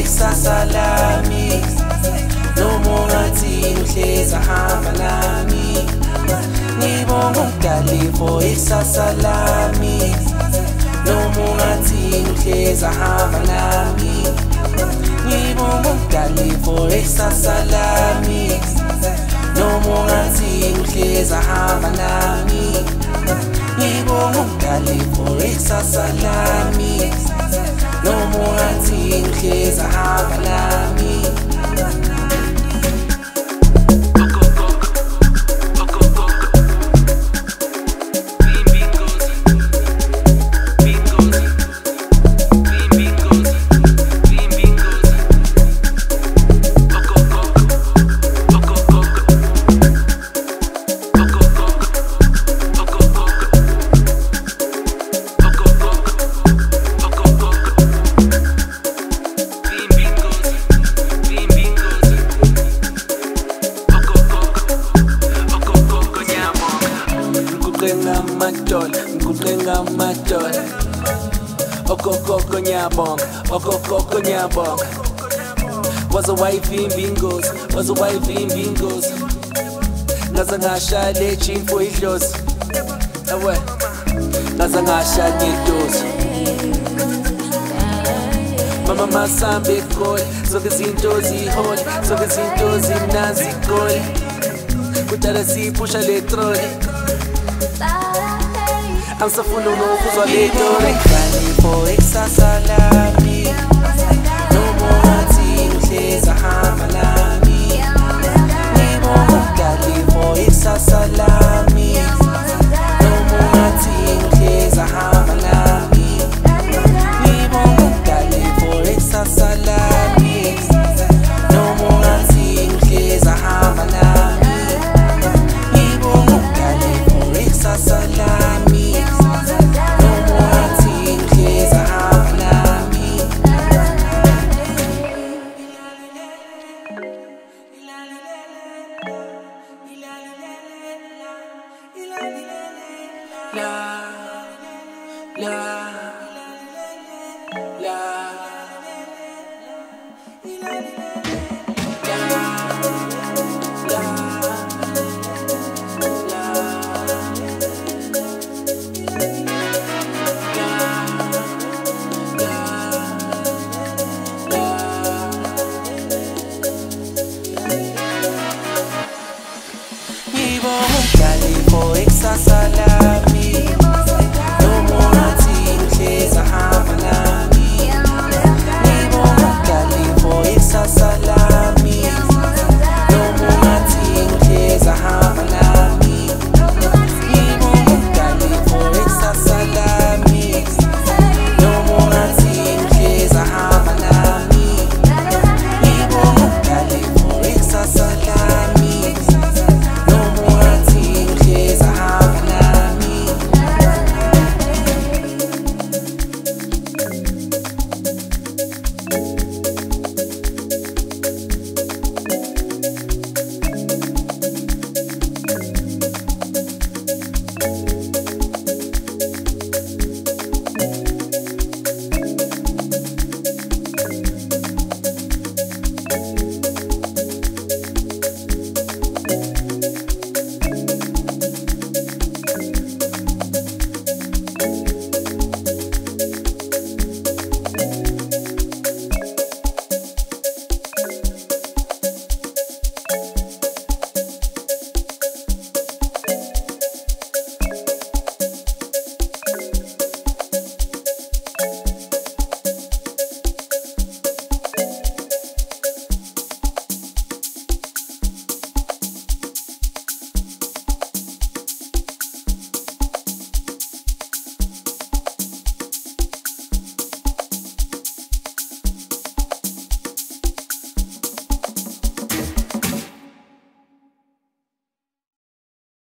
ikusasa lami noma ungathi uhlezi hamba nami ngibonga umdali for ikusasa lami noma ungathi uhlezi hamba nami ngibonga umdali for ikusasa lami noma ungathi uhlezi hamba nami ngibonga umdali for ikusasa lami noma ungathi uhlezi hamba nami. Ngikuqenga okokoko nyabonga okokoko nyabonga waze wayivimba ingozi waze wayivimba ingozi ngaze ngashaya lejimfo idlozi ewe ngaze ngashaya ngedozi mama masambe egoli zonke izinto zihole zonke izinto zimnanzi igoli kudala siphusha le troli angisafuna ukuzwa le story ngani for ikusasa lami noma ungathi uhlezi hamba nami ngibonga umdali for ikusasa lami noma ungathi uhlezi hamba nami ngibonga umdali for ikusasa lami noma ungathi uhlezi hamba nami ngibonga umdali for ikusasa lami. Ngibonga umdali for ikusasa lami